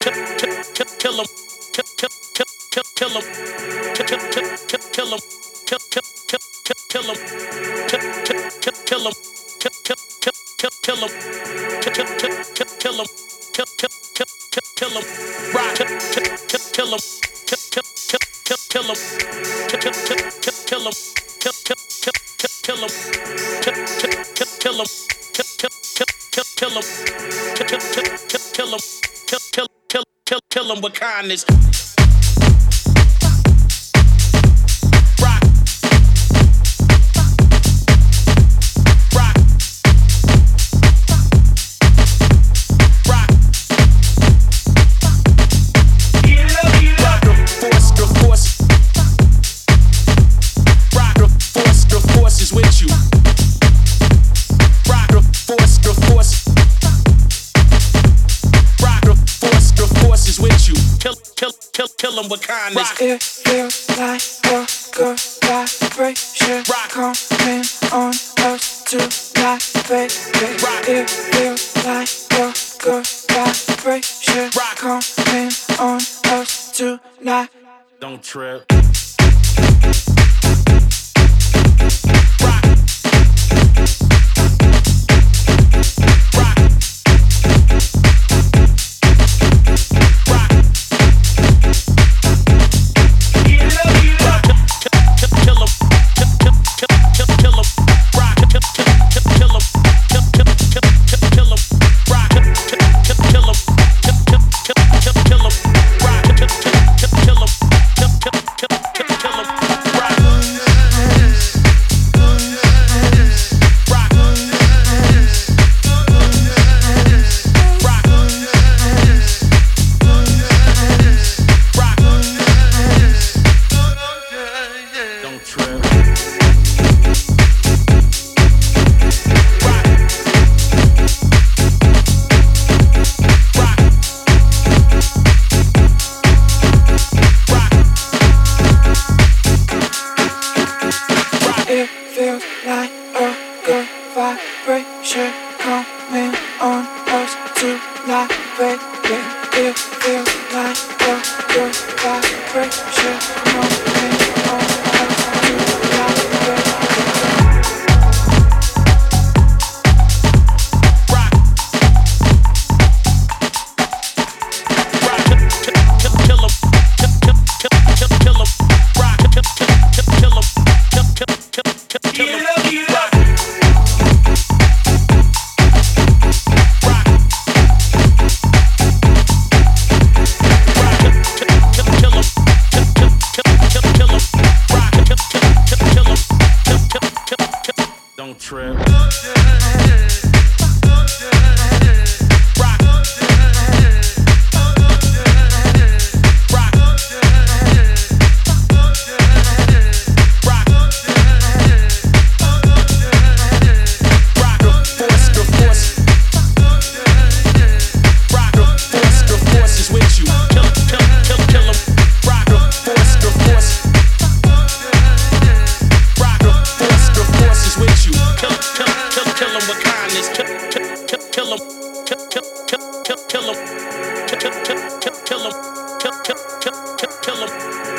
kill him, kill him, kill him, kill him, kill him, kill him, kill him, kill him, rock, kill him, kill him, kill him, kill him, kill him, kill him, kill him with kindness. Kill him with kindness. Rock. It feels like a good vibration coming on us tonight, baby. Rock. It feels like a good vibration coming on us tonight. Don't trip. Kill him.